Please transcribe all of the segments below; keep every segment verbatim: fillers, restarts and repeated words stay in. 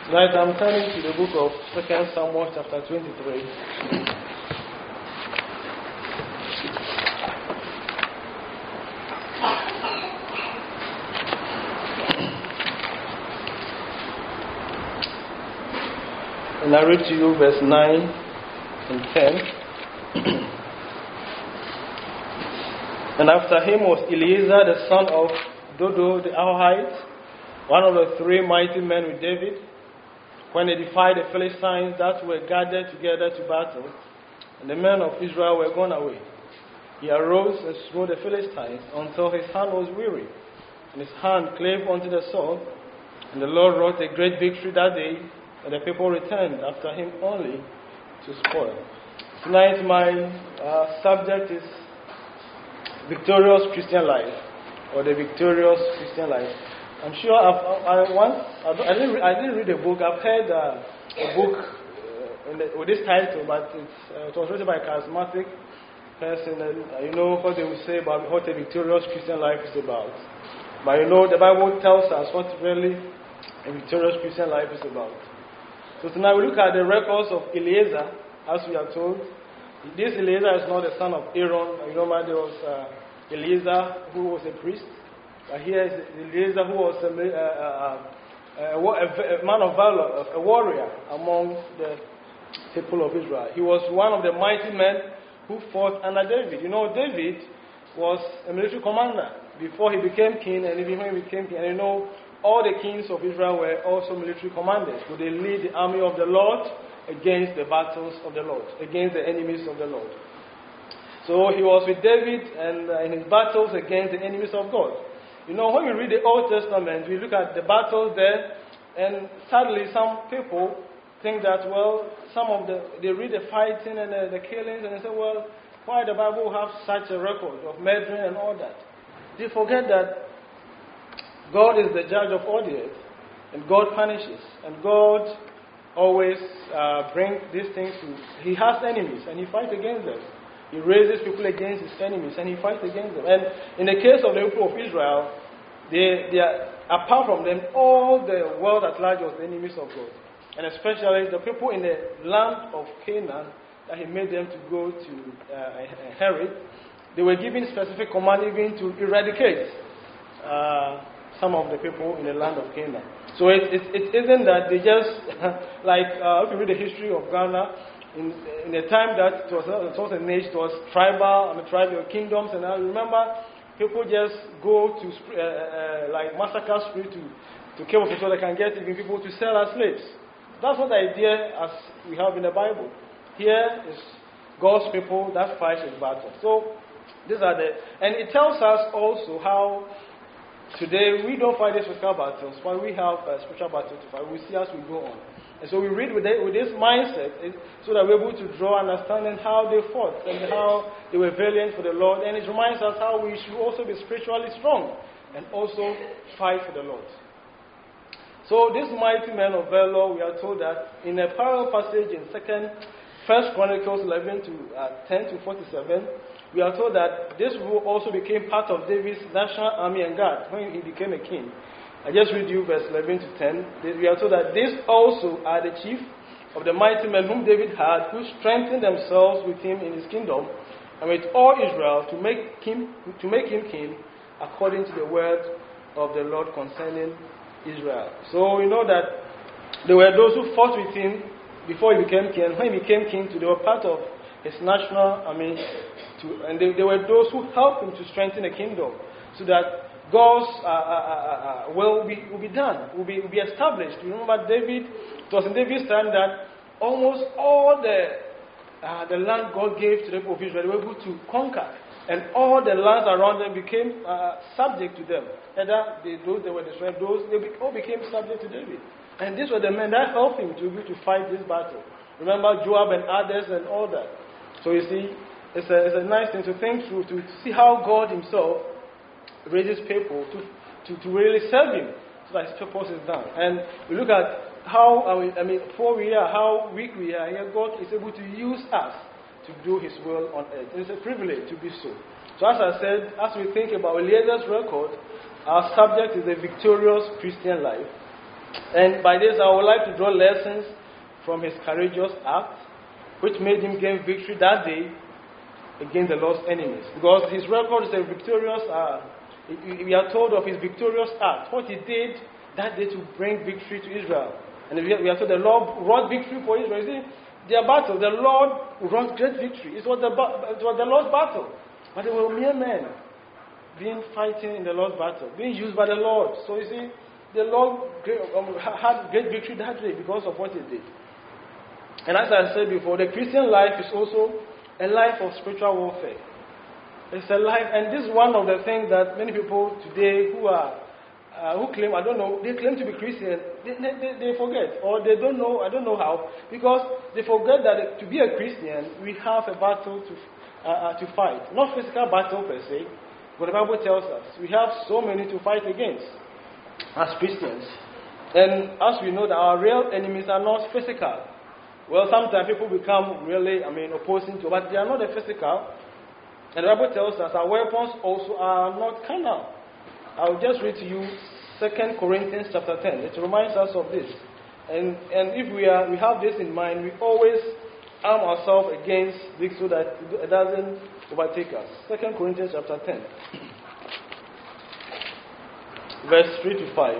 Tonight I'm turning to the book of Second Samuel chapter twenty-three. And I read to you verse nine and ten. And after him was Eleazar the son of Dodo the Ahohite, one of the three mighty men with David, when they defied the Philistines that were gathered together to battle, and the men of Israel were gone away. He arose and smote the Philistines until his hand was weary, and his hand clave unto the sword. And the Lord wrought a great victory that day, and the people returned after him only to spoil. Tonight my uh, subject is Victorious Christian Life, or the Victorious Christian Life. I'm sure I've, I once I, I didn't re- I didn't read a book. I've heard uh, a book uh, in the, with this title, but it's, uh, it was written by a charismatic person, and uh, you know what they will say about what a victorious Christian life is about. But you know the Bible tells us what really a victorious Christian life is about. So tonight we look at the records of Eleazar, as we are told. This Eleazar is not the son of Aaron. You know, there was uh, Eleazar who was a priest. But here is Eleazar who was a, a, a, a, a man of valor, a warrior among the people of Israel. He was one of the mighty men who fought under David. You know, David was a military commander before he became king, and even when he became king. And you know, all the kings of Israel were also military commanders. So they lead the army of the Lord against the battles of the Lord, against the enemies of the Lord. So he was with David and uh, in his battles against the enemies of God. You know, when we read the Old Testament, we look at the battles there, and sadly some people think that, well, some of the, they read the fighting and the, the killings, and they say, well, why the Bible have such a record of murdering and all that? They forget that God is the judge of all the earth, and God punishes, and God always uh, brings these things to, he has enemies, and he fights against them. He raises people against his enemies, and he fights against them. And in the case of the people of Israel, they, they are, apart from them, all the world at large was the enemies of God. And especially the people in the land of Canaan that he made them to go to uh, inherit, they were given specific command even to eradicate uh, some of the people in the land of Canaan. So it, it, it isn't that they just, like, uh, if you read the history of Ghana, in, in a time that it was, it was a nation, it was tribal, I mean, tribal kingdoms, and I remember people just go to, uh, uh, like, massacre spree to, to kill people so they can get even people to sell as slaves. That's what the idea as we have in the Bible. Here is God's people that fight his battle. So, these are the, and it tells us also how today we don't fight these physical battles, but we have a spiritual battle to fight. We see as we go on. And so we read with, it, with this mindset so that we're able to draw understanding how they fought and how they were valiant for the Lord. And it reminds us how we should also be spiritually strong and also fight for the Lord. So this mighty man of valor, we are told that in a parallel passage in Second, First Chronicles eleven to uh, ten to forty-seven, we are told that this rule also became part of David's national army and guard when he became a king. I just read you verse eleven to ten. We are told that these also are the chief of the mighty men whom David had, who strengthened themselves with him in his kingdom and with all Israel to make him to make him king according to the word of the Lord concerning Israel. So we know that there were those who fought with him before he became king. When he became king, they were part of his national army, to, and they, they were those who helped him to strengthen the kingdom so that God's uh, uh, uh, uh, will be will be done, will be will be established. You remember David? It was in David's time that almost all the uh, the land God gave to the people of Israel, they were able to conquer, and all the lands around them became uh, subject to them. Either they, those they were destroyed, those they be, all became subject to David. And these were the men that helped him to be able to fight this battle. Remember Joab and others and all that. So you see, it's a, it's a nice thing to think through, to see how God himself raises people to, to, to really serve him so that his purpose is done. And we look at how, I mean, I mean, before we are, how weak we are, here God is able to use us to do his will on earth. It's a privilege to be so. So as I said, as we think about Eleazar's record, our subject is the victorious Christian life. And by this, I would like to draw lessons from his courageous act, which made him gain victory that day against the Lord's enemies. Because his record is a victorious, uh, we are told of his victorious act, what he did that day to bring victory to Israel. And we are told the Lord wrought victory for Israel. You see, their battle, the Lord wrought great victory. It was the, it was the Lord's battle. But they were mere men being fighting in the Lord's battle, being used by the Lord. So you see, the Lord um, had great victory that day because of what he did. And as I said before, the Christian life is also a life of spiritual warfare. It's a life, and this is one of the things that many people today who are Uh, who claim, I don't know, they claim to be Christian, they, they, they forget, or they don't know, I don't know how, because they forget that to be a Christian, we have a battle to uh, uh, to fight. Not physical battle per se, but the Bible tells us we have so many to fight against as Christians. And as we know that our real enemies are not physical. Well, sometimes people become really, I mean, opposing to, but they are not the physical. And the Bible tells us our weapons also are not carnal. I'll just read to you Second Corinthians chapter ten. It reminds us of this. And and if we are we have this in mind, we always arm ourselves against this so that it doesn't overtake us. Second Corinthians chapter ten. Verse three to five.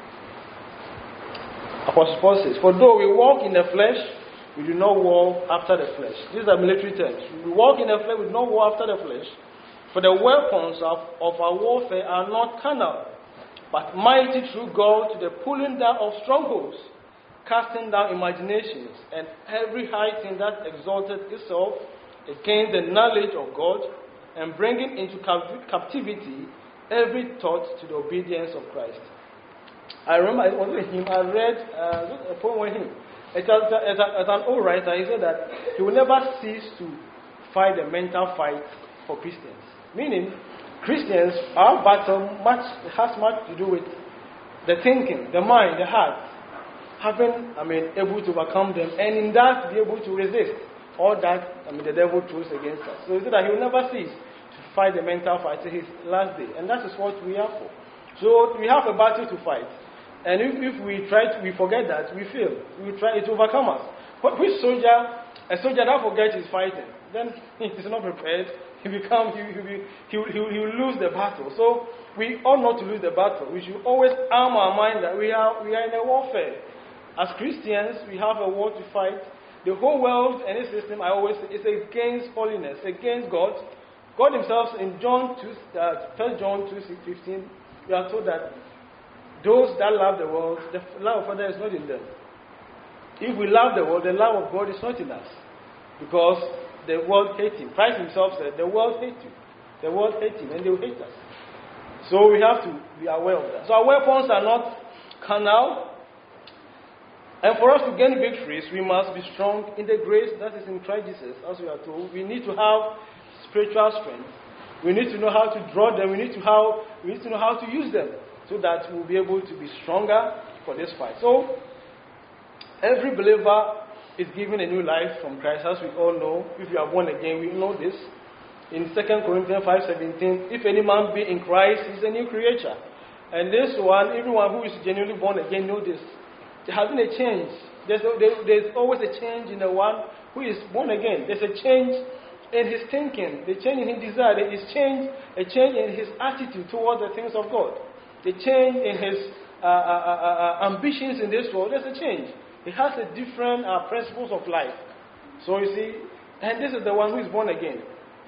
Apostle Paul says, "For though we walk in the flesh, we do not war after the flesh." These are military terms. We walk in the flesh, we do not war after the flesh. For the weapons of, of our warfare are not carnal, but mighty through God to the pulling down of strongholds, casting down imaginations, and every high thing that exalted itself against the knowledge of God, and bringing into captivity every thought to the obedience of Christ. I remember it was with him, I read uh, a poem with him. As, as, as an old writer, he said that he will never cease to fight the mental fight for Christians. Meaning, Christians, our battle much has much to do with the thinking, the mind, the heart, having, I mean, able to overcome them, and in that be able to resist all that, I mean, the devil throws against us. So he said that he will never cease to fight the mental fight till his last day, and that is what we are for. So we have a battle to fight, and if, if we try to, we forget that, we fail. We will try to overcome us. But which soldier, a soldier that forgets his fighting, then he is not prepared. He become he he he he he will lose the battle. So we ought not to lose the battle. We should always arm our mind that we are we are in a warfare. As Christians, we have a war to fight. The whole world and its system, I always say, is against holiness, against God. God Himself in John two, uh, First John two fifteen, we are told that those that love the world, the love of Father is not in them. If we love the world, the love of God is not in us, because the world hates him. Christ himself said, the world hates you. The world hates him, and they will hate us. So we have to be aware of that. So our weapons are not carnal. And for us to gain victories, we must be strong in the grace that is in Christ Jesus, as we are told. We need to have spiritual strength. We need to know how to draw them. We need to how we need to know how to use them, so that we'll be able to be stronger for this fight. So every believer is given a new life from Christ, as we all know. If you are born again, we know this. In Second Corinthians five seventeen, if any man be in Christ, he is a new creature. And this one, everyone who is genuinely born again knows this. There has been a change. There's, a, there, there's always a change in the one who is born again. There's a change in his thinking, the change in his desire, there is change, a change in his attitude towards the things of God. The change in his uh, uh, uh, uh, ambitions in this world, there's a change. He has a different uh, principles of life. So you see, and this is the one who is born again.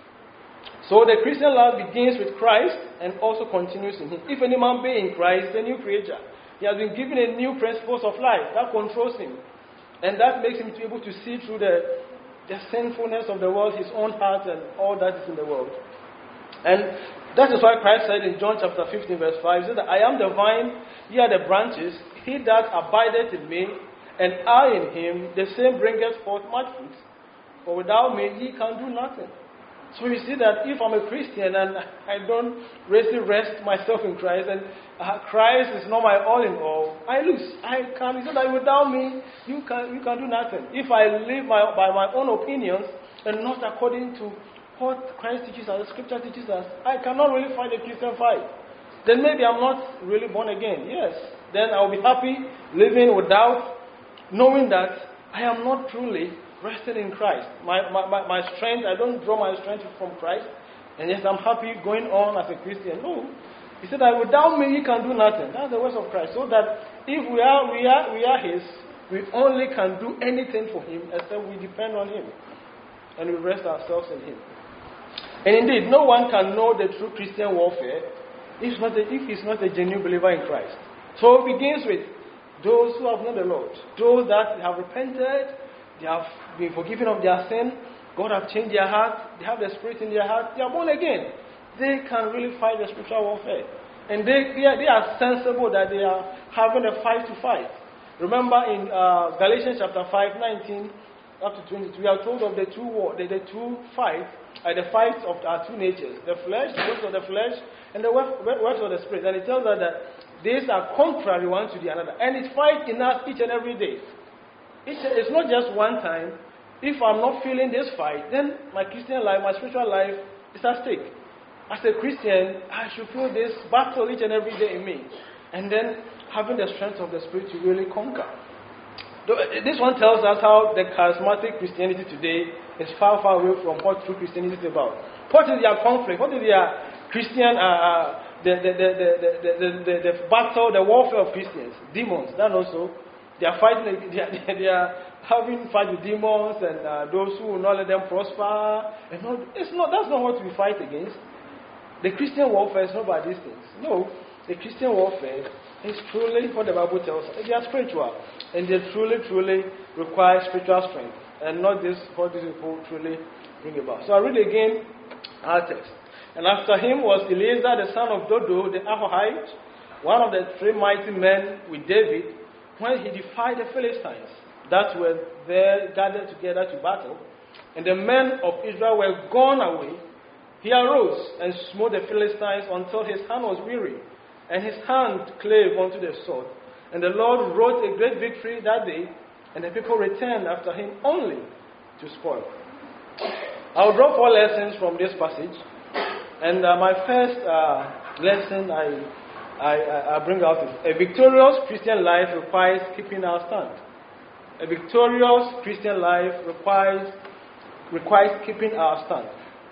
So the Christian life begins with Christ and also continues in him. If any man be in Christ, the new creature, he has been given a new principles of life that controls him. And that makes him to be able to see through the, the sinfulness of the world, his own heart and all that is in the world. And that is why Christ said in John chapter fifteen verse five, he said that I am the vine, ye are the branches, he that abideth in me, and I in him, the same bringeth forth much fruit. For without me, ye can do nothing. So you see that if I'm a Christian and I don't really rest myself in Christ, and uh, Christ is not my all in all, I lose. I can. He said that without me, you can you can do nothing. If I live my, by my own opinions and not according to what Christ teaches us, the Scripture teaches us, I cannot really fight the Christian fight. Then maybe I'm not really born again. Yes. then I'll be happy living without knowing that I am not truly rested in Christ. My, my, my, my strength, I don't draw my strength from Christ. And yes, I'm happy going on as a Christian. No. He said that without me, you can do nothing. That's the words of Christ. So that if we are, we are, we are His, we only can do anything for Him except we depend on Him. And we rest ourselves in Him. And indeed, no one can know the true Christian warfare if he's not a, if he's not a genuine believer in Christ. So it begins with those who have known the Lord. Those that have repented, they have been forgiven of their sin, God have changed their heart, they have the Spirit in their heart, they are born again. They can really fight the spiritual warfare. And they, they, are, they are sensible that they are having a fight to fight. Remember in uh, Galatians chapter five, nineteen up to twenty-two, we are told of the two war, the, the two fights, uh, the fights of our two natures, the flesh, the works of the flesh, and the works of the Spirit. And it tells us that these are contrary one to the other. And it fights in us each and every day. It's, it's not just one time. If I'm not feeling this fight, then my Christian life, my spiritual life is at stake. As a Christian, I should feel this battle each and every day in me. And then having the strength of the Spirit to really conquer. This one tells us how the charismatic Christianity today is far, far away from what true Christianity is about. What is their conflict? What is their Christian, uh, the, the, the, the, the, the, the, the battle, the warfare of Christians? Demons. That also, they are fighting, they are, they are having fight with demons and uh, those who will not let them prosper. And not, it's not, that's not what we fight against. The Christian warfare is not about these things. No, the Christian warfare is truly what the Bible tells us. They are spiritual. And they truly, truly require spiritual strength. And not this, what these people truly bring about. So I read again our text. And after him was Eleazar the son of Dodo the Ahohite, one of the three mighty men with David, when he defied the Philistines that were there gathered together to battle. And the men of Israel were gone away. He arose and smote the Philistines until his hand was weary, and his hand clave unto the sword. And the Lord wrought a great victory that day, and the people returned after him only to spoil. I'll draw four lessons from this passage. And uh, my first uh, lesson I, I, I bring out is a victorious Christian life requires keeping our stand. A victorious Christian life requires, requires keeping our stand.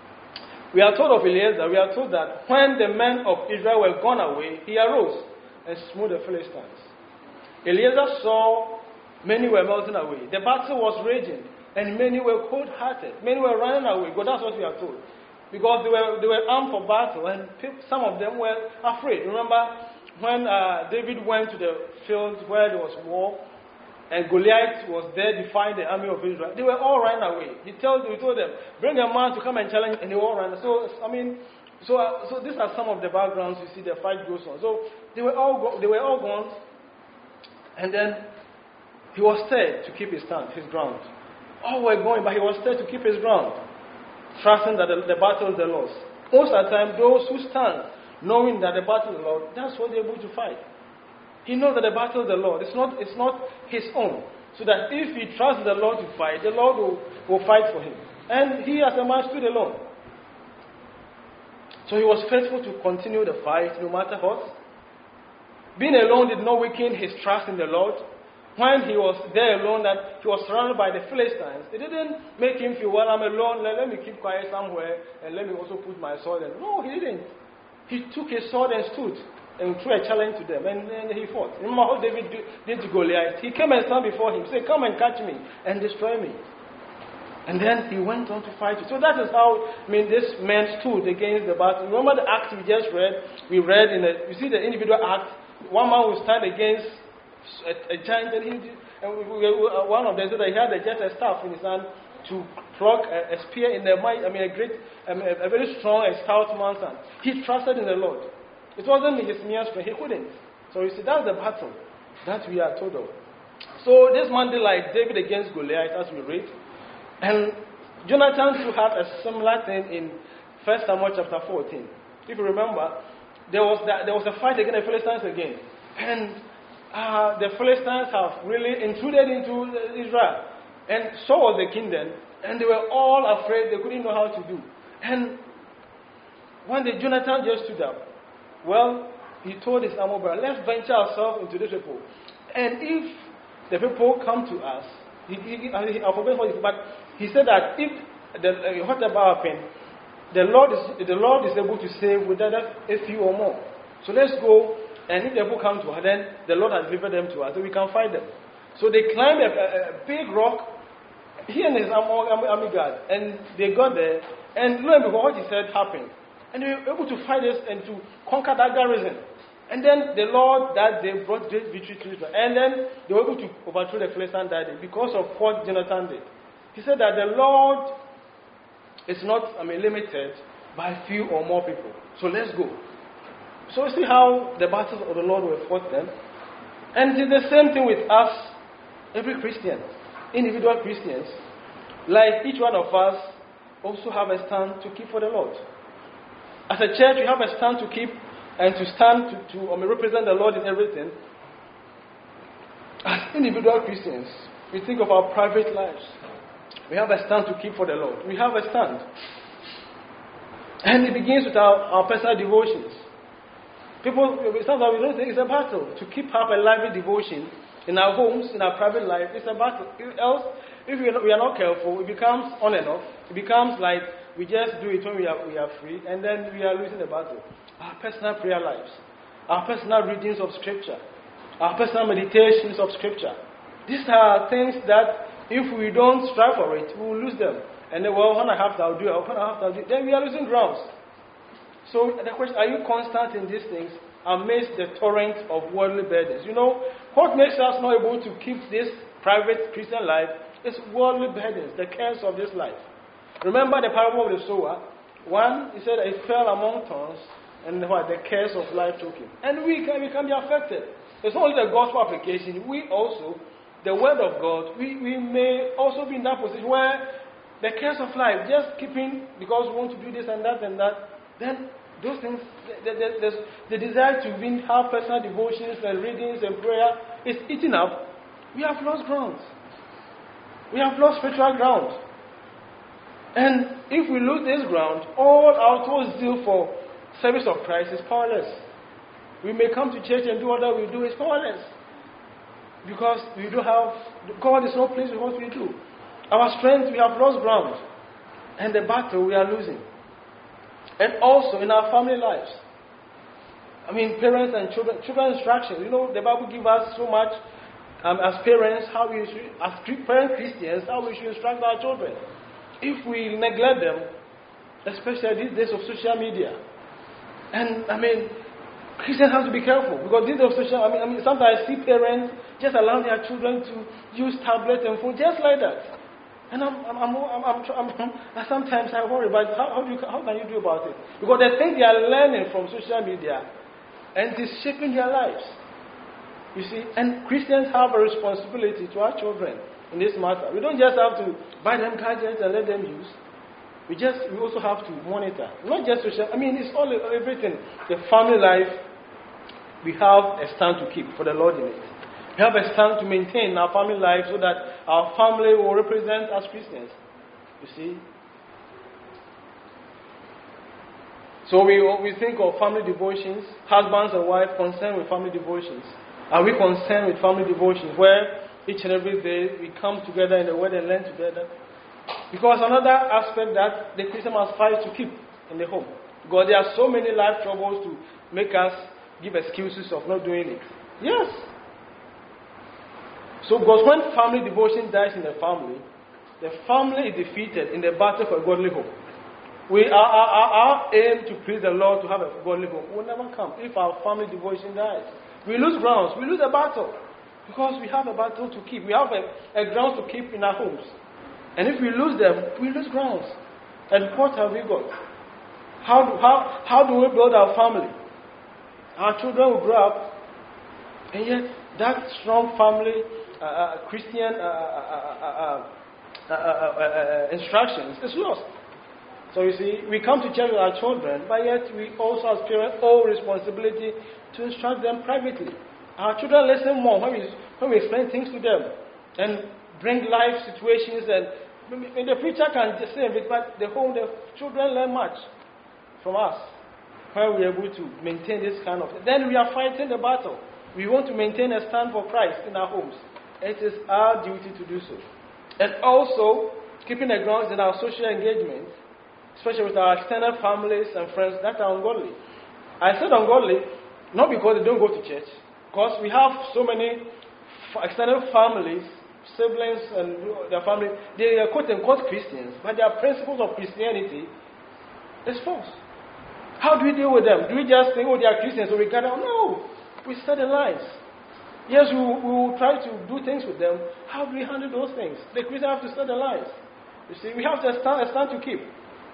We are told of Eleazar, we are told that when the men of Israel were gone away, he arose and smote the Philistines. Eleazar saw many were melting away. The battle was raging, and many were cold-hearted. Many were running away. God, that's what we are told. Because they were, they were armed for battle, and people, some of them were afraid. Remember when uh, David went to the field where there was war, and Goliath was there defying the army of Israel. They were all running away. He told, he told them, bring a man to come and challenge, and they all ran. So, I mean, so uh, so these are some of the backgrounds you see the fight goes on. So they were all go- they were all gone, and then he was stirred to keep his stand, his ground. All were going, but he was stirred to keep his ground, trusting that the, the battle is the Lord's. Most of the time, those who stand, knowing that the battle is the Lord, that's what they're able to fight. He knows that the battle is the Lord. It's not, it's not his own. So that if he trusts the Lord to fight, the Lord will, will fight for him. And he as a man stood alone. So he was faithful to continue the fight no matter what. Being alone did not weaken his trust in the Lord. When he was there alone, that he was surrounded by the Philistines, it didn't make him feel, well, I'm alone, let, let me keep quiet somewhere, and let me also put my sword in. No, he didn't. He took his sword and stood and threw a challenge to them, and then he fought. Remember how David did to Goliath? He came and stand before him, said, come and catch me and destroy me. And then he went on to fight. So that is how, I mean, this man stood against the battle. Remember the act we just read? We read in the, you see the individual act. One man will stand against a, a giant, and, he, and we, we, one of them said that he had a, just a staff in his hand to pluck a, a spear in the might. I mean, a great, um, a, a very strong and stout man's hand. He trusted in the Lord. It wasn't his mere strength. He couldn't. So you see, that's the battle that we are told of. So this man did like David against Goliath, as we read. And Jonathan too had a similar thing in First Samuel chapter fourteen. If you remember, there was that, there was a fight against the Philistines again. And uh, the Philistines have really intruded into Israel. And so was the kingdom. And they were all afraid. They couldn't know how to do. And when the Jonathan just stood up, well, he told his armor bearer, let's venture ourselves into these people. And if the people come to us, he, he, I forget what he said, but he said that if the uh, whatever happened, the Lord is the Lord is able to save with either a few or more. So let's go, and if the people come to us, then the Lord has delivered them to us, so we can fight them. So they climbed a, a, a big rock, he and his army, army guard, and they got there, and lo and behold, what he said happened. And they were able to fight us and to conquer that garrison. And then the Lord that day brought great victory to Israel. And then they were able to overthrow the Philistines that day because of what Jonathan did. He said that the Lord is not, I mean, limited by few or more people. So let's go. So see how the battles of the Lord were fought then. And it's the same thing with us, every Christian, individual Christians. Like each one of us also have a stand to keep for the Lord. As a church, we have a stand to keep and to stand to, to I mean, represent the Lord in everything. As individual Christians, we think of our private lives. We have a stand to keep for the Lord. We have a stand. And it begins with our, our personal devotions. People, sometimes we don't think it's a battle. To keep up a lively devotion in our homes, in our private life, it's a battle. Else, if we are, not, we are not careful, it becomes on and off. It becomes like we just do it when we are, we are free, and then we are losing the battle. Our personal prayer lives, our personal readings of Scripture, our personal meditations of Scripture. These are things that if we don't strive for it, we will lose them. And then, well, when I have to, I'll do it. When I have to, I'll do it. Then we are losing grounds. So the question, are you constant in these things amidst the torrent of worldly burdens? You know, what makes us not able to keep this private Christian life is worldly burdens, the cares of this life. Remember the parable of the sower? One, he said it fell among thorns, and what? The cares of life took him. And we can, we can be affected. It's not only the gospel application, we also, the word of God, we, we may also be in that position where the cares of life, just keeping because we want to do this and that and that, then those things, the, the, the, the desire to win, have personal devotions and readings and prayer is eating up. We have lost ground. We have lost spiritual ground. And if we lose this ground, all our total zeal for service of Christ is powerless. We may come to church and do what we do is powerless. Because we do have, God is not pleased with what we do. Our strength, we have lost ground. And the battle, we are losing. And also in our family lives. I mean, parents and children, children instruction. You know, the Bible gives us so much um, as parents, how we should, as parent Christians, how we should instruct our children. If we neglect them, especially these days of social media. And, I mean, Christians have to be careful. Because these days of social, I mean, I mean sometimes I see parents just allow their children to use tablets and phones just like that. And I'm, I'm, I'm, I'm, I'm, I'm, I'm sometimes I worry about how, how, do you, how can you do about it? Because they think they are learning from social media and it is shaping their lives. You see, and Christians have a responsibility to our children in this matter. We don't just have to buy them gadgets and let them use. We just, we also have to monitor. Not just social, I mean, it's all everything. The family life, we have a stand to keep for the Lord in it. We have a stand to maintain our family life so that our family will represent us Christians. You see? So we, we think of family devotions, husbands and wives concerned with family devotions. Are we concerned with family devotions where each and every day we come together in the Word and learn together? Because another aspect that the Christian must fight to keep in the home. Because there are so many life troubles to make us give excuses of not doing it. Yes. So because when family devotion dies in the family, the family is defeated in the battle for a godly home. We are, our, our, our aim to please the Lord to have a godly home will never come if our family devotion dies. We lose grounds. We lose a battle. Because we have a battle to keep. We have a, a ground to keep in our homes. And if we lose them, we lose grounds. And what have we got? How do, how, how do we build our family? Our children will grow up, and yet that strong family, uh, uh, Christian uh, uh, uh, uh, uh, uh, instructions is lost. So you see, we come to church with our children, but yet we also as parents owe responsibility to instruct them privately. Our children listen more when we, when we explain things to them and bring life situations. And, and the preacher can just say it, but the whole the children learn much from us. where we are able to maintain this kind of... Then we are fighting the battle. We want to maintain a stand for Christ in our homes. It is our duty to do so. And also, keeping the grounds in our social engagement, especially with our extended families and friends that are ungodly. I said ungodly, not because they don't go to church, because we have so many extended families, siblings and their family, they are quote-unquote Christians, but their principles of Christianity is false. How do we deal with them? Do we just think, oh, they are Christians, so we gather? No, we study lies. Yes, we, we will try to do things with them. How do we handle those things? The Christians have to study lies. You see, we have to stand, a stand to keep.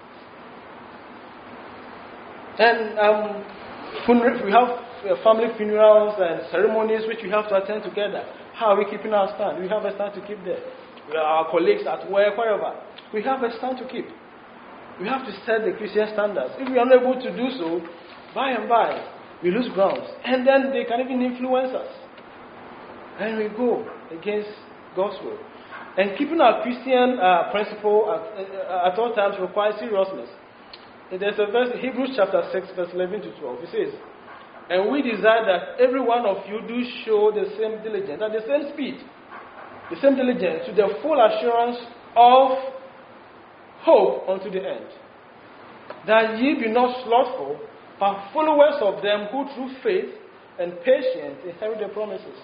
And um, funer- we have uh, family funerals and ceremonies which we have to attend together. How are we keeping our stand? We have a stand to keep there. Our colleagues at work, wherever. We have a stand to keep. We have to set the Christian standards. If we are not able to do so, by and by, we lose grounds. And then they can even influence us. And we go against God's will. And keeping our Christian uh, principle at, uh, at all times requires seriousness. And there's a verse in Hebrews chapter six, verse eleven to twelve. It says, and we desire that every one of you do show the same diligence, at the same speed, the same diligence, to the full assurance of hope unto the end. That ye be not slothful, but followers of them who through faith and patience inherit the promises.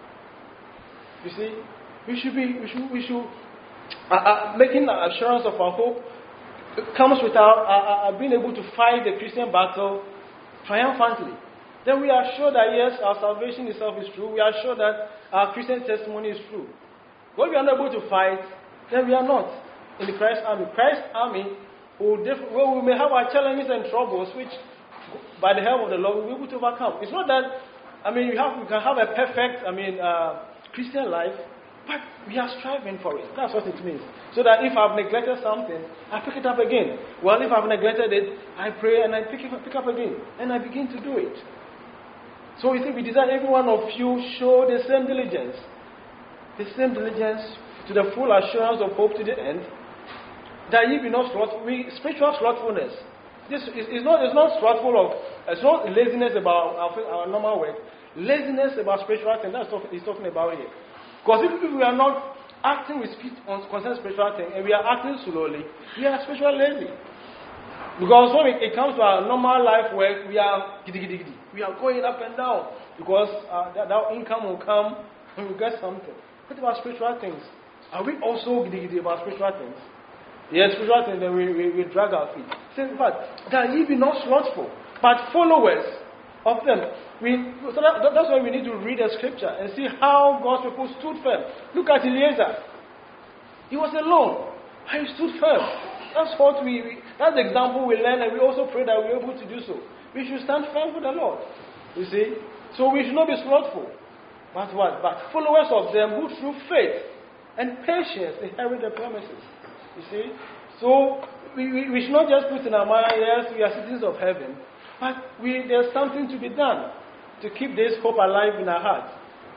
You see, we should be, we should, we should, uh, uh, making the assurance of our hope comes with our uh, uh, being able to fight the Christian battle triumphantly. Then we are sure that yes, our salvation itself is true. We are sure that our Christian testimony is true. But if we are not able to fight, then we are not in the Christ army. Christ's army, will def- well, we may have our challenges and troubles, which by the help of the Lord, we'll be able to overcome. It's not that, I mean, you, have, you can have a perfect, I mean, uh, Christian life, but we are striving for it. That's what it means. So that if I've neglected something, I pick it up again. Well, if I've neglected it, I pray and I pick it up, pick up again. And I begin to do it. So you see, we desire every one of you show the same diligence. The same diligence to the full assurance of hope to the end. That ye be not slothful. We, spiritual slothfulness. This is, is not, it's not slothful of, it's not laziness about our, our normal work. Laziness about spiritual things, that's what he's talking about here. Because if, if we are not acting with speed on concerning spiritual things, and we are acting slowly, we are spiritually lazy. Because when it, it comes to our normal life work, we are giddy, giddy, giddy. We are going up and down. Because uh, that, that income will come when we get something. What about spiritual things? Are we also giddy, giddy about spiritual things? Yes, spiritual things, then we, we, we drag our feet. Same fact, that ye be not slothful, but followers of them. We, so that, that's why we need to read the scripture and see how God's people stood firm. Look at Eliezer. He was alone, and he stood firm. That's what we, we that's the example we learn, and we also pray that we're able to do so. We should stand firm for the Lord. You see? So we should not be slothful. But what? But followers of them who through faith and patience inherit the promises. You see? So we, we, we should not just put in our mind, yes, we are citizens of heaven. But we, there's something to be done to keep this hope alive in our hearts.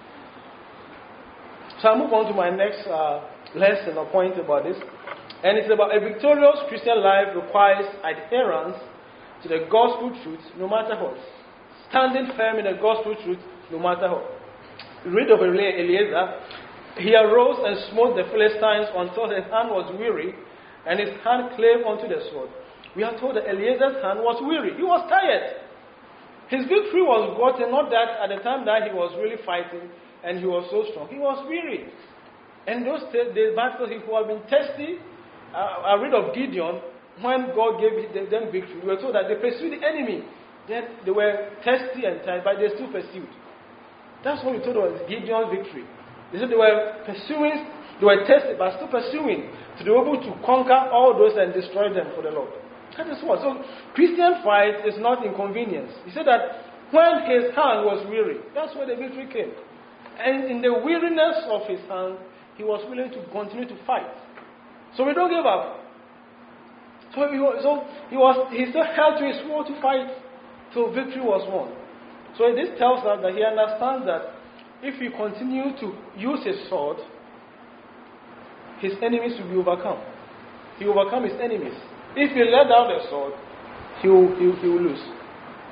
So I'll move on to my next uh, lesson or point about this. And it's about a victorious Christian life requires adherence to the gospel truth no matter what. Standing firm in the gospel truth no matter what. Read of Eliezer. He arose and smote the Philistines until his hand was weary, and his hand clave unto the sword. We are told that Eliezer's hand was weary. He was tired. His victory was gotten, not that at the time that he was really fighting and he was so strong. He was weary. And those days, battles, he would have been thirsty. Uh, I read of Gideon, when God gave them victory, we were told that they pursued the enemy. Then they were thirsty and tired, but they still pursued. That's what we told was Gideon's victory. They said they were pursuing, they were tested, but still pursuing to be able to conquer all those and destroy them for the Lord. That is what. So, Christian fight is not inconvenience. He said that when his hand was weary, that's where the victory came. And in the weariness of his hand, he was willing to continue to fight. So we don't give up. So he was, so he, was, he still held to his word to fight till victory was won. So this tells us that he understands that if he continue to use his sword, his enemies will be overcome. He will overcome his enemies. If he let down the sword, he will, he will, he will lose.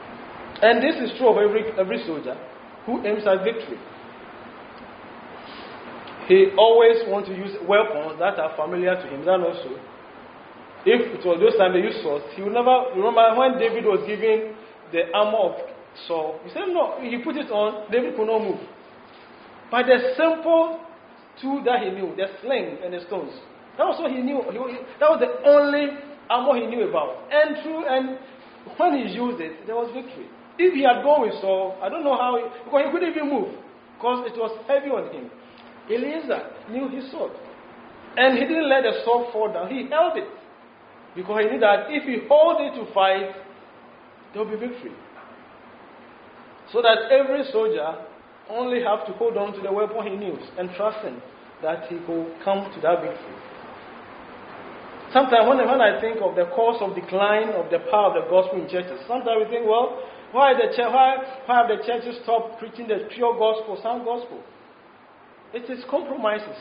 And this is true of every, every soldier who aims at victory. He always wants to use weapons that are familiar to him. That also. If it was those times they used swords, he would never remember when David was given the armor of Saul. He said, no, he put it on, David could not move. But the simple tool that he knew, the sling and the stones, that was what he knew. He, that was the only armor he knew about. And through and when he used it, there was victory. If he had gone with Saul, I don't know how, he, because he couldn't even move, because it was heavy on him. Eliezer knew his sword. And he didn't let the sword fall down. He held it. Because he knew that if he holds it to fight, there will be victory. So that every soldier only have to hold on to the weapon he knew and trust him that he will come to that victory. Sometimes when, when I think of the cause of decline of the power of the gospel in churches, sometimes we think, well, why, the ch- why, why have the churches stopped preaching the pure gospel, sound gospel? It is compromises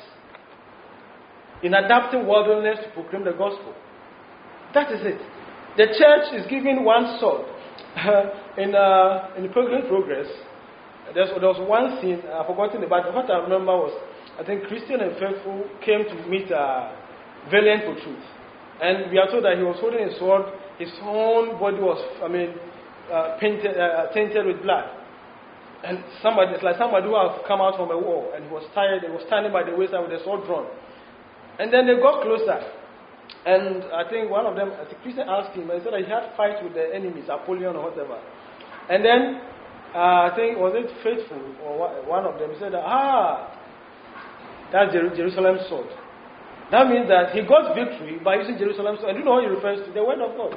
in adapting worldliness to proclaim the gospel. That is it. The church is given one sword. in uh, in Pilgrim Progress, there was one scene, I've forgotten the but what I remember was, I think Christian and Faithful came to meet uh, Valiant for Truth. And we are told that he was holding a sword, his own body was, I mean, uh, painted, uh, tainted with blood. And somebody, it's like somebody who has come out from a war and he was tired, he was standing by the wayside with the sword drawn. And then they got closer. And I think one of them, the Christian asked him, and he said that he had fights with the enemies, Apollyon or whatever. And then, uh, I think, was it Faithful, or one of them, he said, that, ah, that's Jer- Jerusalem sword. That means that he got victory by using Jerusalem sword. And you know what he refers to? The word of God.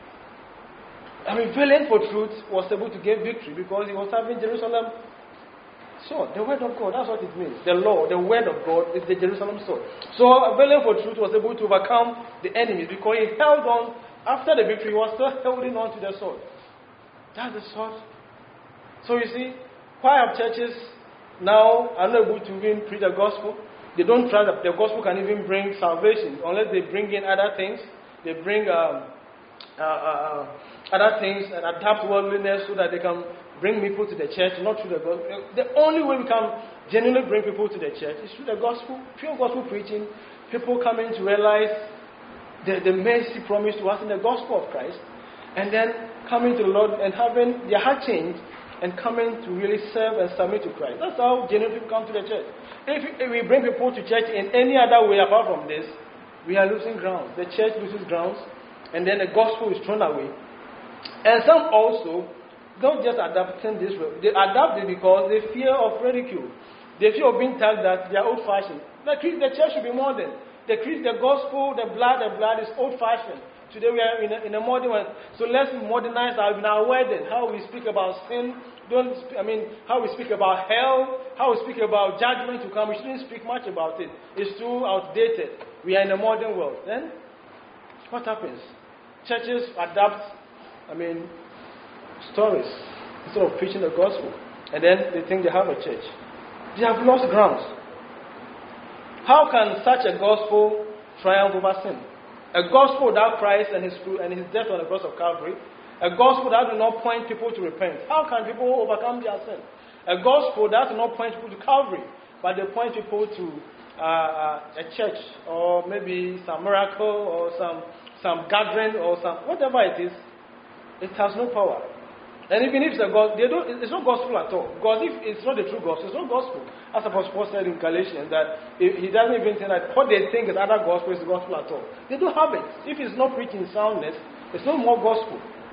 I mean, Valiant for Truth was able to get victory because he was having Jerusalem sword. The word of God, that's what it means. The law, the word of God is the Jerusalem sword. So Valiant for Truth was able to overcome the enemies because he held on, after the victory, he was still holding on to the sword. That's the sword. So you see, why have churches now are not able to even preach the gospel? They don't trust that the gospel can even bring salvation unless they bring in other things. They bring um, uh, uh, other things and adapt worldliness so that they can bring people to the church, not through the gospel. The only way we can genuinely bring people to the church is through the gospel, pure gospel preaching, people coming to realize the, the mercy promised to us in the gospel of Christ, and then coming to the Lord and having their heart changed and coming to really serve and submit to Christ. That's how genuine people come to the church. If, if we bring people to church in any other way apart from this, we are losing ground. The church loses grounds, and then the gospel is thrown away. And some also don't just adapt this way. They adapt it because they fear of ridicule. They fear of being told that they are old-fashioned. The, the church should be modern. The, the gospel, the blood, the blood is old-fashioned. Today we are in a, in a modern one. So let's modernize our, in our wedding, how we speak about sin. Don't sp- I mean, how we speak about hell, how we speak about judgment to come. We shouldn't speak much about it. It's too outdated. We are in a modern world. Then, what happens? Churches adapt, I mean, stories instead of preaching the gospel, and then they think they have a church. They have lost grounds. How can such a gospel triumph over sin? A gospel without Christ and his and his death on the cross of Calvary, a gospel that will not point people to repent. How can people overcome their sin? A gospel that will not point people to Calvary, but they point people to uh, uh, a church, or maybe some miracle, or some some gathering, or some whatever it is. It has no power. And even if it's a gospel, they don't, it's not gospel at all. Because if it's not the true gospel, it's not gospel. As Apostle Paul said in Galatians, that he doesn't even think that what they think is other gospel is the gospel at all. They don't have it. If it's not preaching soundness, it's no more gospel.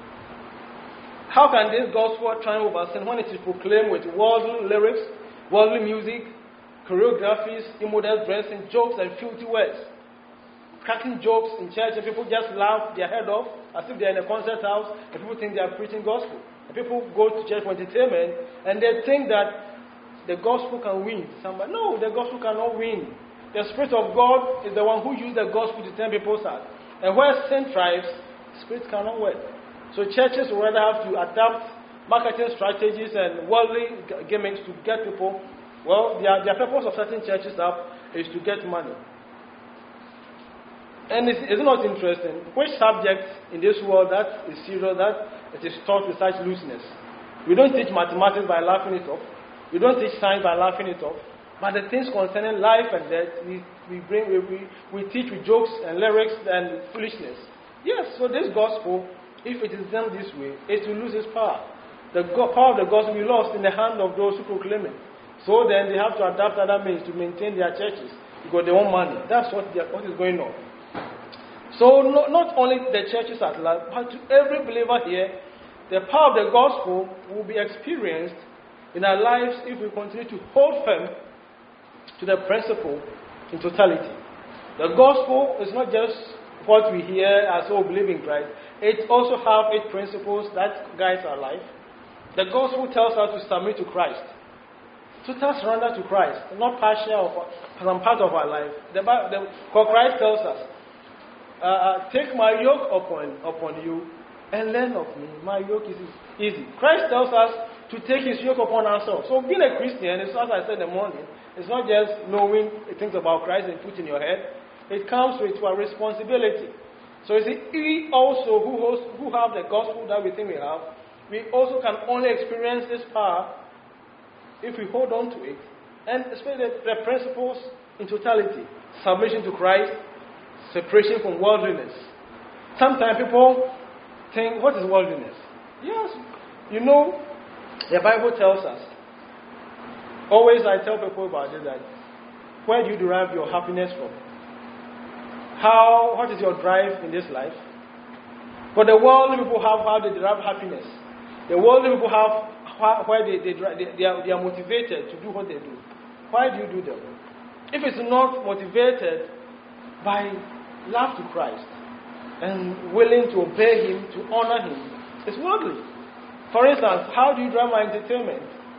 How can this gospel triumph over sin when it is proclaimed with worldly lyrics, worldly music, choreographies, immodest dressing, jokes, and filthy words? Cracking jokes in church, and people just laugh their head off as if they're in a concert house, and people think they are preaching gospel. And people go to church for entertainment, and they think that the gospel can win somebody. No, the gospel cannot win. The Spirit of God is the one who used the gospel to turn people's hearts. And where sin thrives, Spirit cannot work. So churches will rather have to adapt marketing strategies and worldly gimmicks to get people. Well, their, their purpose of setting churches up is to get money. And is it not interesting? Which subject in this world that is serious, that it is taught with such looseness? We don't teach mathematics by laughing it off. We don't teach science by laughing it off. But the things concerning life and death, we, we bring we, we, we teach with jokes and lyrics and foolishness. Yes, so this gospel, if it is done this way, it will lose its power. The go- power of the gospel will be lost in the hand of those who proclaim it. So then they have to adapt other means to maintain their churches because they want money. That's what, they are, what is going on. So no, not only the churches at large, but to every believer here, the power of the gospel will be experienced in our lives if we continue to hold firm to the principle in totality. The gospel is not just what we hear as oh believe in Christ. It also has eight principles that guides our life. The gospel tells us to submit to Christ, total surrender to Christ, not partial or some part of our life. The, the Christ tells us, uh, uh, "Take my yoke upon upon you and learn of me. My yoke is easy." Christ tells us to take His yoke upon ourselves. So being a Christian is, as I said in the morning, it's not just knowing things about Christ and put in your head. It comes with a responsibility. So you see, we also who host, who have the gospel that we think we have, we also can only experience this power if we hold on to it. And especially the, the principles in totality. Submission to Christ, separation from worldliness. Sometimes people think, what is worldliness? Yes, you know, the Bible tells us. Always I tell people about it that where do you derive your happiness from? How, what is your drive in this life? But the worldly people have how they derive happiness. The worldly people have why they, they, they, they, are, they are motivated to do what they do. Why do you do them? If it's not motivated by love to Christ and willing to obey Him, to honor Him, it's worldly. For instance, how do you drive my entertainment?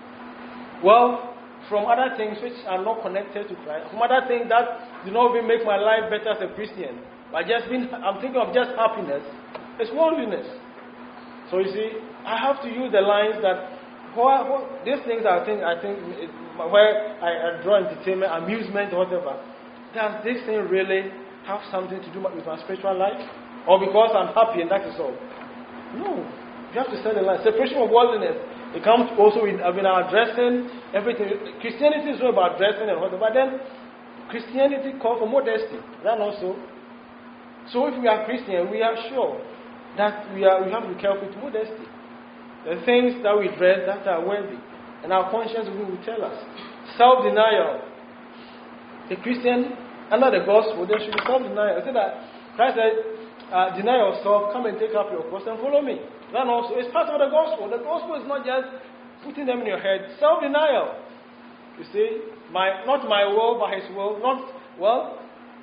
Well, from other things which are not connected to Christ, from other things that do not even make my life better as a Christian. By just being, I'm thinking of just happiness. It's worldliness. So you see, I have to use the lines that what, what, these things I think I think it, where I, I draw entertainment, amusement, whatever. Does this thing really have something to do with my spiritual life, or because I'm happy and that is all? No. You have to set the line. Separation of worldliness. It comes also with I mean, our dressing, everything. Christianity is not about dressing and whatever. But then, Christianity calls for modesty. That also. So if we are Christian, we are sure that we are we have to be careful with modesty. The things that we dress that are worthy, and our conscience will tell us. Self-denial. A Christian under the gospel, there should be self-denial. I said that Christ said, uh, "Deny yourself, come and take up your cross and follow me." That also is part of the gospel. The gospel is not just putting them in your head. Self-denial. You see, my not my will, but His will. Not well,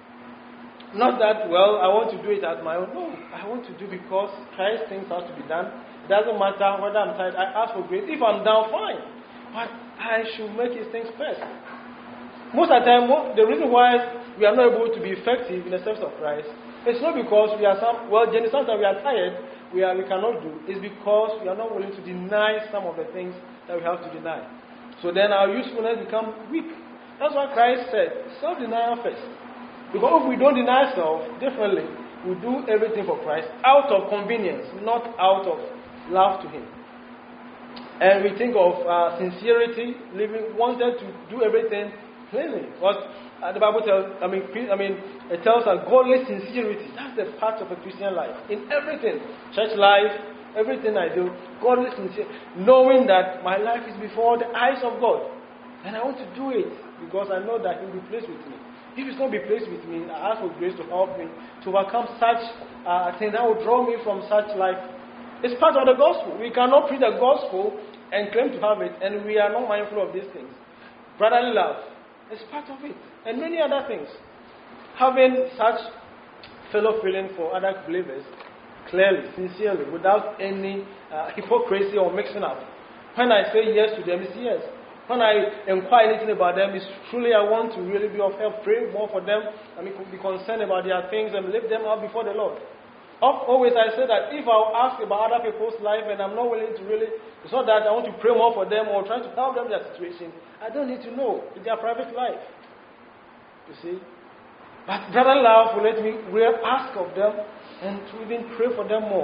not that well. I want to do it as my own. No, I want to do because Christ things have to be done. It doesn't matter whether I'm tired. I ask for grace. If I'm down, fine. But I should make His things first. Most of the time, the reason why we are not able to be effective in the service of Christ, it's not because we are some well, sometimes we are tired. We, are, we cannot do, is because we are not willing to deny some of the things that we have to deny. So then our usefulness becomes weak. That's why Christ said, self-denial first. Because if we don't deny self, definitely we do everything for Christ out of convenience, not out of love to Him. And we think of uh, sincerity, living, wanted to do everything plainly. But uh, the Bible tells, I mean, I mean, it tells us godly sincerity. That's the part of a Christian life. In everything, church life, everything I do, godly sincerity, knowing that my life is before the eyes of God, and I want to do it because I know that He will be pleased with me. If He's not be pleased with me, I ask for grace to help me to overcome such uh, things that will draw me from such life. It's part of the gospel. We cannot preach the gospel and claim to have it, and we are not mindful of these things. Brotherly love. It's part of it. And many other things. Having such fellow feeling for other believers, clearly, sincerely, without any uh, hypocrisy or mixing up. When I say yes to them, it's yes. When I inquire anything about them, it's truly I want to really be of help, pray more for them, I mean, be concerned about their things and lift them up before the Lord. Always I say that if I'll ask about other people's life and I'm not willing to really, it's not that I want to pray more for them or try to help them in their situation. I don't need to know. It's their private life. You see? But brother love will let me really ask of them and to even pray for them more.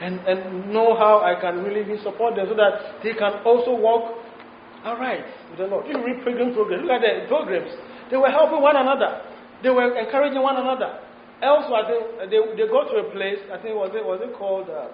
and, and know how I can really be support them so that they can also walk alright with the Lord. You read pilgrim programs, look at the pilgrims. They were helping one another. They were encouraging one another. Elsewhere, they, they, they go to a place, I think, was it, was it called, uh,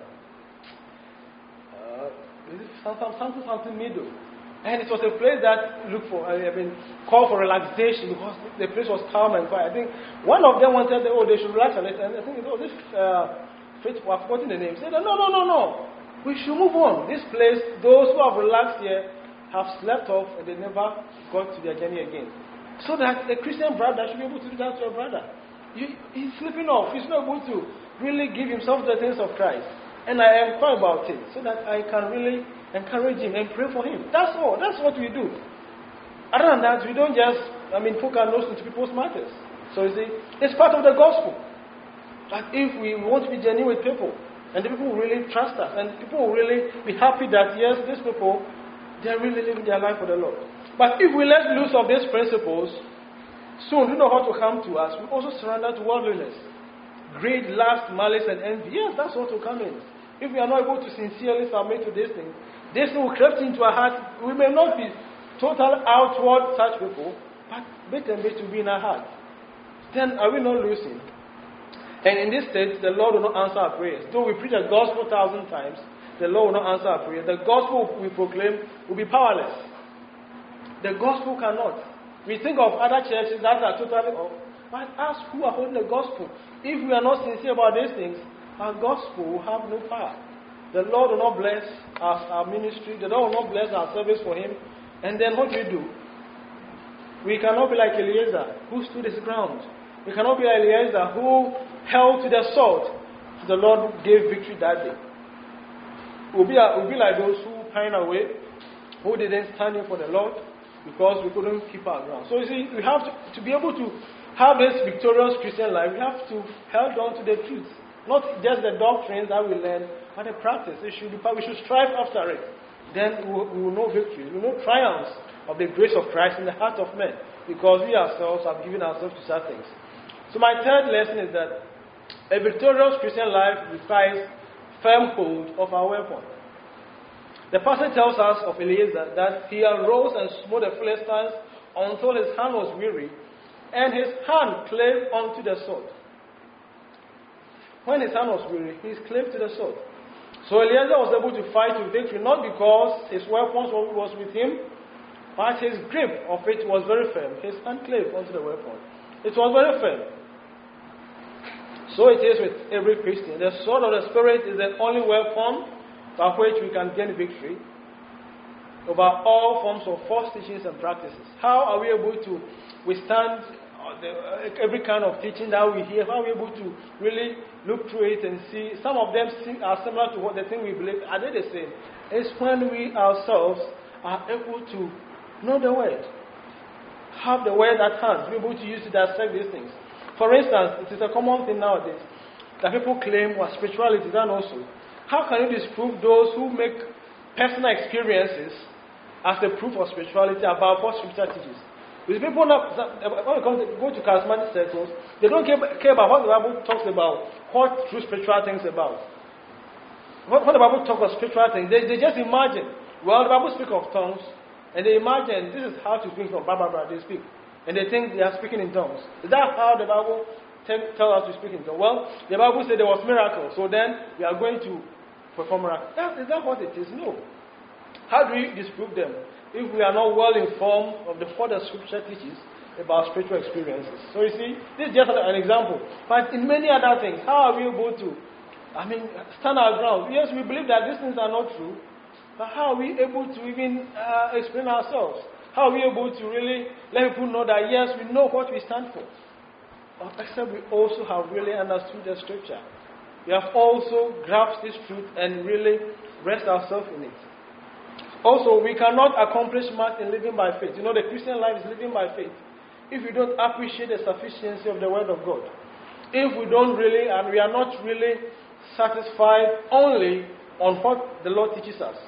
uh, is it something, something, something middle? And it was a place that looked for, I mean, called for relaxation because the place was calm and quiet. I think one of them wanted, oh, they should relax a little. And I think it was this, uh, faith, I've forgotten the name. He said, no, no, no, no. We should move on. This place, those who have relaxed here have slept off and they never got to their journey again. So that the Christian brother should be able to do that to your brother. You, he's sleeping off. He's not able to really give himself the things of Christ. And I inquire about it so that I can really encourage him and pray for him. That's all. That's what we do. Other than that, we don't just, I mean, poke our nose into people's matters. So you see, it's part of the gospel. That if we want to be genuine with people, and the people will really trust us, and people will really be happy that, yes, these people, they're really living their life for the Lord. But if we let loose of these principles, soon you know how to come to us. We also surrender to worldliness. Greed, lust, malice, and envy. Yes, that's what will come in. If we are not able to sincerely submit to these things, this will creep into our heart. We may not be total outward such people, but bit and bit to be in our heart. Then are we not losing? And in this state, the Lord will not answer our prayers. Though we preach the gospel a thousand times, the Lord will not answer our prayers. The gospel we proclaim will be powerless. The gospel cannot. We think of other churches that are totally off, but us who are holding the gospel, if we are not sincere about these things, our gospel will have no power. The Lord will not bless our, our ministry. The Lord will not bless our service for Him. And then what do we do? We cannot be like Eliezer, who stood his ground. We cannot be like Eliezer, who held to the sword. The Lord gave victory that day. We'll be, we'll be like those who pine away, who didn't stand in for the Lord, because we couldn't keep our ground. So you see, we have to, to be able to have this victorious Christian life, we have to hold on to the truth. Not just the doctrines that we learn, but the practice. It should be, we should strive after it. Then we will, we will know victory. We will know triumphs of the grace of Christ in the heart of men. Because we ourselves have given ourselves to such things. So my third lesson is that a victorious Christian life requires firm hold of our weapon. The passage tells us of Eliezer that he arose and smote the Philistines until his hand was weary, and his hand clave unto the sword. When his hand was weary, he clave to the sword. So Eliezer was able to fight with victory, not because his weapons was with him, but his grip of it was very firm. His hand clave onto the weapon. It was very firm. So it is with every Christian. The sword of the Spirit is the only weapon by which we can gain victory over all forms of false teachings and practices. How are we able to withstand the, uh, every kind of teaching that we hear? How are we able to really look through it and see? Some of them are similar to what the thing we believe. Are they the same? It's when we ourselves are able to know the word, have the word at hand, be able to use it to dissect these things. For instance, it is a common thing nowadays that people claim what spirituality is, and also, how can you disprove those who make personal experiences as the proof of spirituality about what Scripture teaches? Because people not, when they come to, go to charismatic circles, they don't care, care about what the Bible talks about, what true spiritual things about. When the Bible talks about spiritual things, they, they just imagine. Well, the Bible speaks of tongues, and they imagine this is how to speak from blah, blah, blah, they speak. And they think they are speaking in tongues. Is that how the Bible tells us to speak in tongues? Well, the Bible said there was miracles, so then we are going to perform miracles. That, is that what it is? No. How do we disprove them if we are not well informed of the what the Scripture teaches about spiritual experiences? So you see, this is just an example. But in many other things, how are we able to, I mean, stand our ground? Yes, we believe that these things are not true, but how are we able to even uh, explain ourselves? How are we able to really let people know that, yes, we know what we stand for? Except we also have really understood the Scripture. We have also grasped this truth and really rest ourselves in it. Also, we cannot accomplish much in living by faith. You know, the Christian life is living by faith. If we don't appreciate the sufficiency of the Word of God, if we don't really, and we are not really satisfied only on what the Lord teaches us.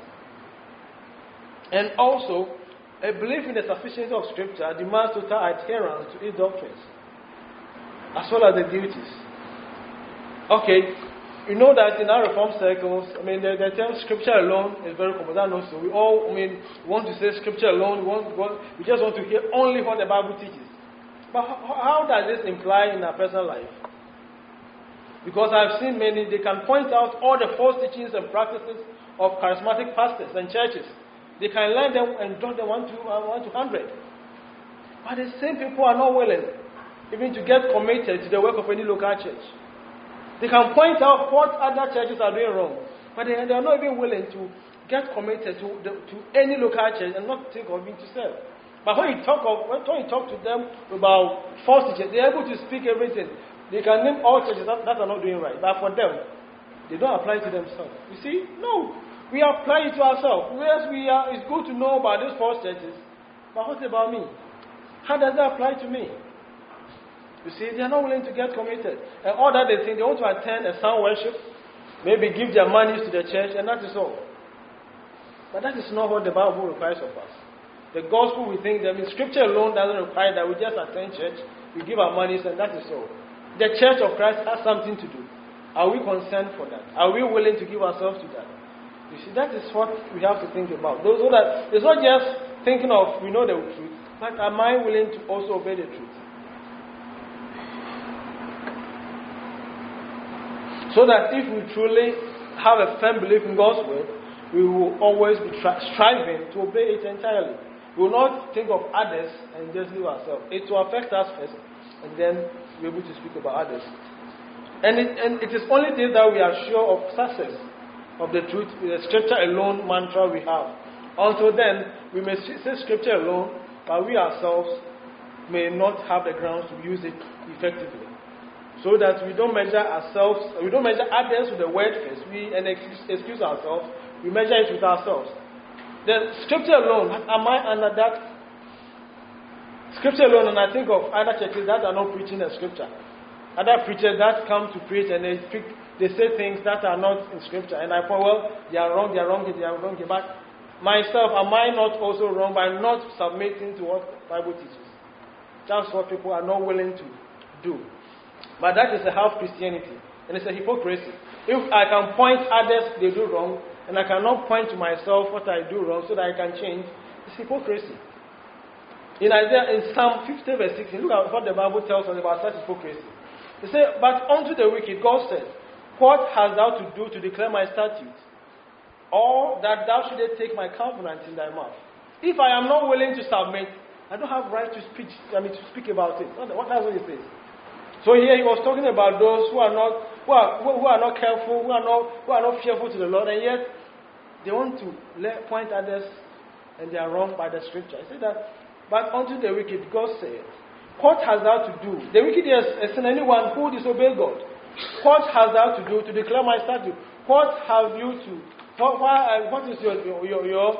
And also, a belief in the sufficiency of Scripture demands total adherence to its doctrines, as well as the duties. Okay, You know that in our Reform circles, I mean, the, the term scripture alone is very common. That also, we all, I mean, want to say scripture alone. We, want, want, we just want to hear only what the Bible teaches. But how, how does this imply in our personal life? Because I've seen many, they can point out all the false teachings and practices of charismatic pastors and churches. They can learn them and drop them one to one to hundred. But the same people are not willing even to get committed to the work of any local church. They can point out what other churches are doing wrong, but they, they are not even willing to get committed to, the, to any local church and not think of being to serve. But when you talk of when, when you talk to them about false teachers, they are able to speak everything. They can name all churches that, that are not doing right, but for them, they don't apply it to themselves. You see, no, we apply it to ourselves. Yes, we are. It's good to know about these false churches, but what about me? How does that apply to me? You see, they are not willing to get committed. And all that they think, they want to attend a sound worship, maybe give their money to the church, and that is all. But that is not what the Bible requires of us. The gospel, we think, that I mean, scripture alone doesn't require that we just attend church, we give our money, and that is all. The church of Christ has something to do. Are we concerned for that? Are we willing to give ourselves to that? You see, that is what we have to think about. Those so that it's not just thinking of, we know the truth, but am I willing to also obey the truth? So that if we truly have a firm belief in God's word, we will always be tri- striving to obey it entirely. We will not think of others and just leave ourselves. It will affect us first, and then we're able to speak about others. And it, and it is only this that we are sure of success, of the truth, the scripture alone mantra we have. Until then, we may say scripture alone, but we ourselves may not have the grounds to use it effectively. So that we don't measure ourselves, we don't measure others with the word first, we and excuse, excuse ourselves, we measure it with ourselves. The scripture alone, am I under that? Scripture alone, and I think of other churches that are not preaching the scripture. Other preachers that come to preach and they speak, they say things that are not in scripture. And I thought, well, they are wrong, they are wrong, they are wrong. But myself, am I not also wrong by not submitting to what the Bible teaches? That's what people are not willing to do. But that is a half Christianity, and it's a hypocrisy. If I can point others they do wrong, and I cannot point to myself what I do wrong so that I can change, it's hypocrisy. In Isaiah, in Psalm fifty verse sixteen, look at what the Bible tells us about such hypocrisy. It says, "But unto the wicked God said, What hast thou to do to declare my statutes? Or that thou shouldest take my covenant in thy mouth? If I am not willing to submit, I don't have right to speak. I mean to speak about it." What that's what it says. So here he was talking about those who are not who are who are not careful, who are not who are not fearful to the Lord, and yet they want to let, point others, and they are wrong by the scripture. He said that, "But unto the wicked God said, What hast thou to do?" The wicked is anyone who disobeys God. "What hast thou to do to declare my statute? What have you to? What, why, what is your, your your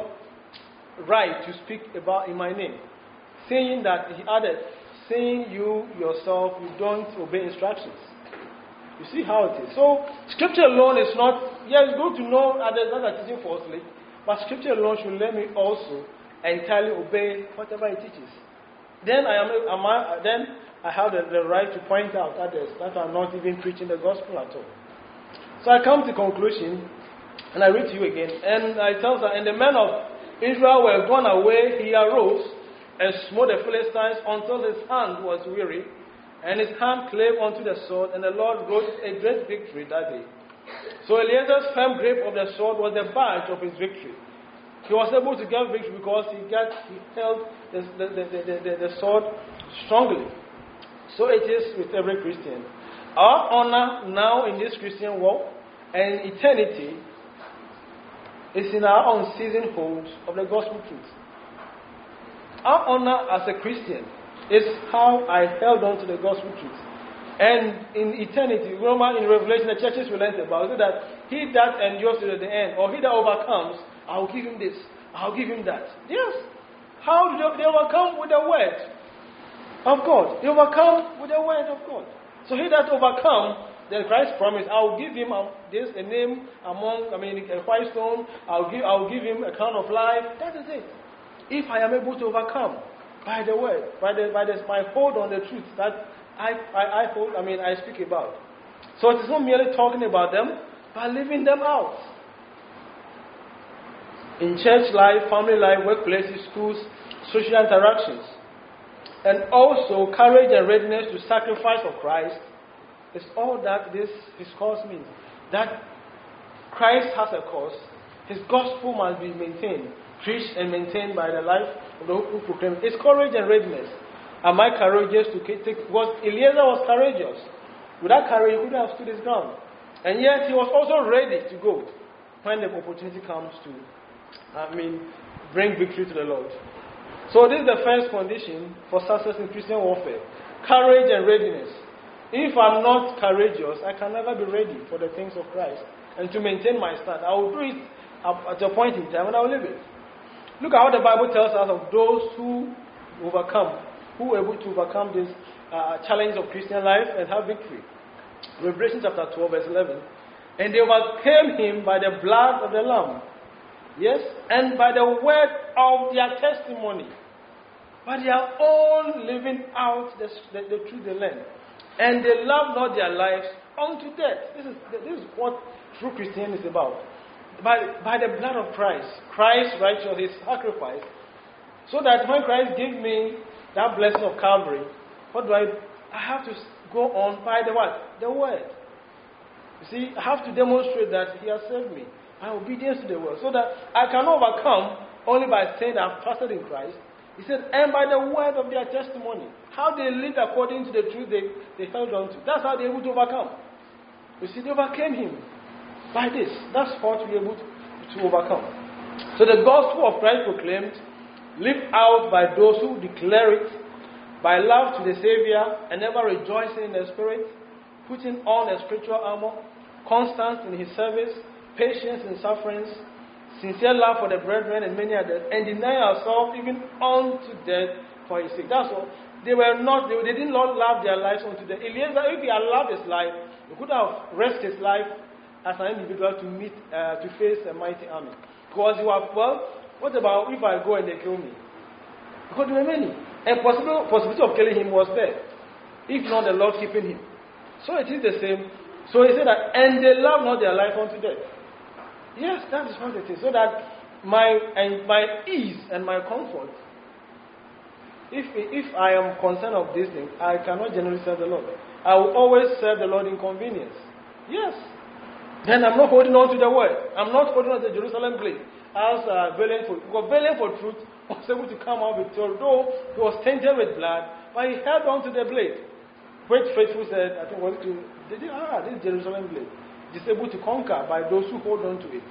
right to speak about in my name?" Saying that, he added, saying you yourself, you don't obey instructions. You see how it is. So, scripture alone is not, yeah, it's good to know others that are teaching falsely, but scripture alone should let me also entirely obey whatever it teaches. Then I am, am I, then I have the, the right to point out others that are not even preaching the gospel at all. So I come to conclusion, and I read to you again, and I tell that, "And the men of Israel were gone away, he arose, and smote the Philistines until his hand was weary, and his hand clave unto the sword, and the Lord wrote a great victory that day." So Eliezer's firm grip of the sword was the badge of his victory. He was able to get victory because he got he held the, the, the, the, the, the sword strongly. So it is with every Christian. Our honor now in this Christian walk and eternity is in our unceasing hold of the gospel truth. Our honor as a Christian is how I held on to the gospel truth. And in eternity, Roman in Revelation, the churches will learn about it, that he that endures to the end, or he that overcomes, I will give him this, I will give him that. Yes. How do they overcome? With the word of God. They overcome with the word of God. So he that overcome, then Christ promised, I will give him this a name among, I mean, a white stone. I will give, I will give him a crown of life. That is it. If I am able to overcome by the word, by the by the, my hold on the truth that I, I, I hold, I mean I speak about. So it is not merely talking about them, but living them out. In church life, family life, workplaces, schools, social interactions. And also courage and readiness to sacrifice for Christ is all that this his cause means. That Christ has a cause. His gospel must be maintained, preached and maintained by the life of those who proclaim. It's courage and readiness. Am I courageous to take? Was Eliezer was courageous. Without courage, he wouldn't have stood his ground. And yet he was also ready to go when the opportunity comes to, I mean, bring victory to the Lord. So this is the first condition for success in Christian warfare. Courage and readiness. If I'm not courageous, I can never be ready for the things of Christ. And to maintain my stand, I will do it at a point in time and I will leave it. Look at what the Bible tells us of those who overcome, who were able to overcome this uh, challenge of Christian life and have victory. Revelation chapter twelve verse eleven. And they overcame him by the blood of the Lamb. Yes, and by the word of their testimony. By their own living out the, the, the truth they learned. And they loved not their lives unto death. This is, this is what true Christianity is about. By, by the blood of Christ, Christ's righteousness, his sacrifice, so that when Christ gave me that blessing of Calvary, what do I I have to go on by the what? The word. You see, I have to demonstrate that he has saved me. My obedience to the word. So that I can overcome only by saying that I've trusted in Christ. He said, and by the word of their testimony. How they lived according to the truth they, they held on to. That's how they were able to overcome. You see, they overcame him. By this. That's what we are able to, to overcome. So the gospel of Christ proclaimed, lived out by those who declare it, by love to the Savior, and ever rejoicing in the Spirit, putting on a spiritual armor, constance in his service, patience in sufferings, sincere love for the brethren and many others, and denying ourselves even unto death for his sake. That's all. They were not, they, they did not love their lives unto death. Eliezer, if he had loved his life, he could have risked his life as an individual to meet, uh, to face a mighty army. Because he was, well, what about if I go and they kill me? Because there were many. And possible possibility of killing him was there. If not the Lord keeping him. So it is the same. So he said that, and they love not their life unto death. Yes, that is what it is. So that my and my ease and my comfort, if if I am concerned of this thing, I cannot generally serve the Lord. I will always serve the Lord in convenience. Yes. Then I'm not holding on to the word. I'm not holding on to the Jerusalem blade. As uh, valiant for, because valiant for truth was able to come out with, although he was tainted with blood, but he held on to the blade. Which faithful said, I think was to, they did, ah, this Jerusalem blade is able to conquer by those who hold on to it.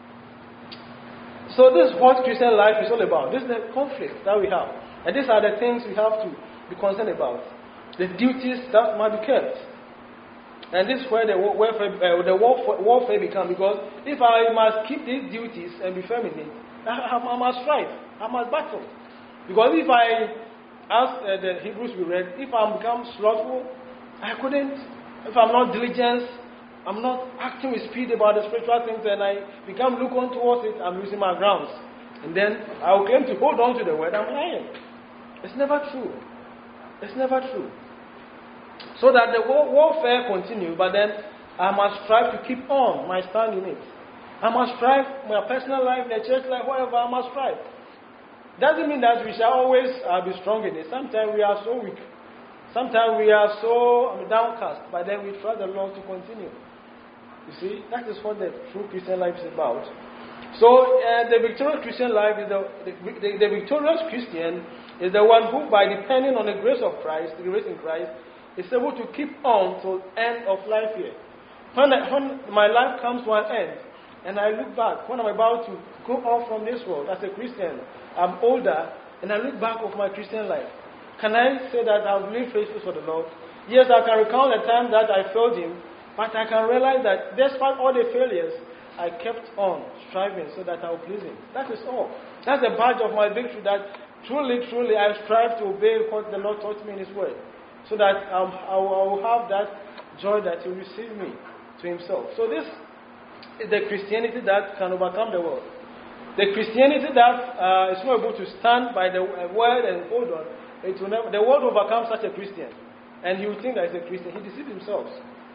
So this is what Christian life is all about. This is the conflict that we have. And these are the things we have to be concerned about. The duties that must be kept. And this is where the warfare, uh, the warfare, warfare becomes. Because if I must keep these duties and be feminine, I, I must strive. I must battle. Because if I, as uh, the Hebrews we read, if I become slothful, I couldn't. If I'm not diligent, I'm not acting with speed about the spiritual things, and I become lukewarm towards it, I'm losing my grounds. And then I will claim to hold on to the word, I'm lying. It's never true. It's never true. So that the warfare continues, but then I must strive to keep on my stand in it. I must strive, my personal life, the church life, whatever, I must strive. Doesn't mean that we shall always uh, be strong in it. Sometimes we are so weak. Sometimes we are so um, downcast, but then we trust the Lord to continue. You see, that is what the true Christian life is about. So uh, the victorious Christian life is the, the, the, the victorious Christian is the one who, by depending on the grace of Christ, the grace in Christ, is able to keep on till the end of life here. When, I, when my life comes to an end, and I look back, when I'm about to go off from this world as a Christian, I'm older, and I look back of my Christian life. Can I say that I've lived faithful for the Lord? Yes, I can recount the time that I failed Him, but I can realize that despite all the failures, I kept on striving so that I will please Him. That is all. That's the badge of my victory, that truly, truly I strive to obey what the Lord taught me in His Word, so that um, I, will, I will have that joy that He will receive me to Himself. So this is the Christianity that can overcome the world. The Christianity that uh, is not able to stand by the uh, Word and hold on, it will never, the world will overcome such a Christian. And he will think that he's a Christian. He deceives himself.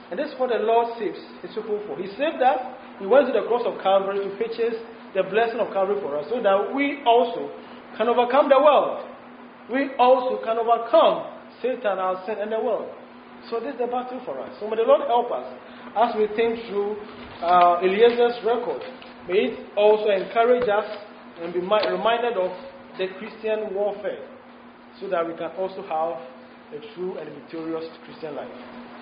And this is what the Lord saves His people for. He saved us. He went to the cross of Calvary to purchase the blessing of Calvary for us, so that we also can overcome the world. We also can overcome Satan, our sin, and the world. So this is the battle for us. So may the Lord help us as we think through uh, Eliezer's record. May it also encourage us and be reminded of the Christian warfare, so that we can also have a true and victorious Christian life.